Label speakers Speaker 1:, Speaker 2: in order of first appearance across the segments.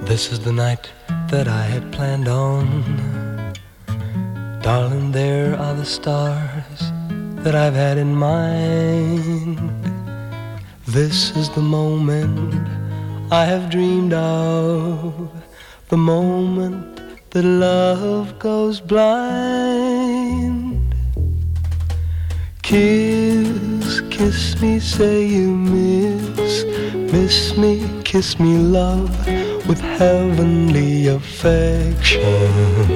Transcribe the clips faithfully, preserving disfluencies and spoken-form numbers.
Speaker 1: This is the night that I had planned on. Darling, there are the stars that I've had in mind. This is the moment I have dreamed of, the moment that love goes blind. Kiss, kiss me, say you miss, miss me, kiss me, love, with heavenly affection.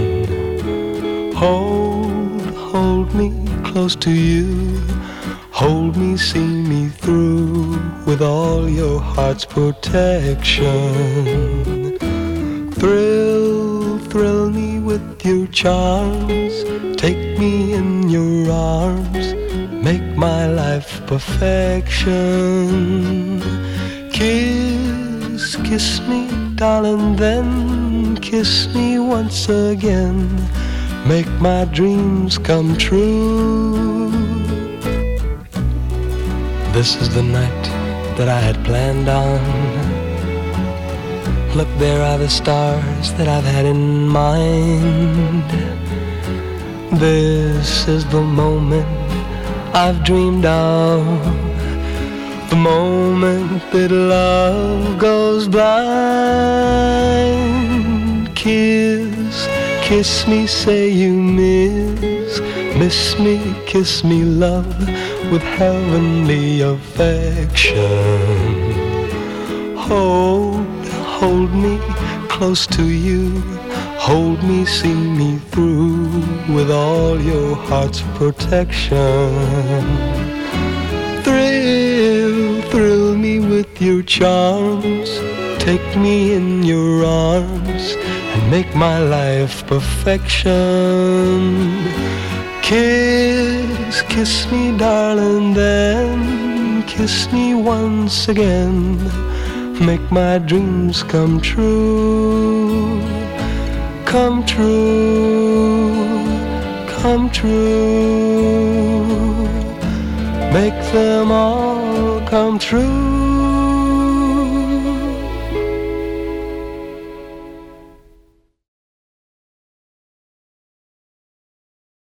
Speaker 1: Hold, hold me close to you, hold me, see me through with all your heart's protection. Thrill, thrill me with your charms, take me in your arms, make my life perfection. Kiss, kiss me, darling, then kiss me once again, make my dreams come true. This is the night that I had planned on. Look, there are the stars that I've had in mind. This is the moment I've dreamed of, the moment that love goes blind. Kiss, kiss me, say you miss, miss me, kiss me, love, with heavenly affection. Hold, hold me close to you, hold me, see me through with all your heart's protection. Thrill, thrill me with your charms, take me in your arms and make my life perfection. Kiss, kiss me, darling, then kiss me once again, make my dreams come true, come true, come true, make them all come true.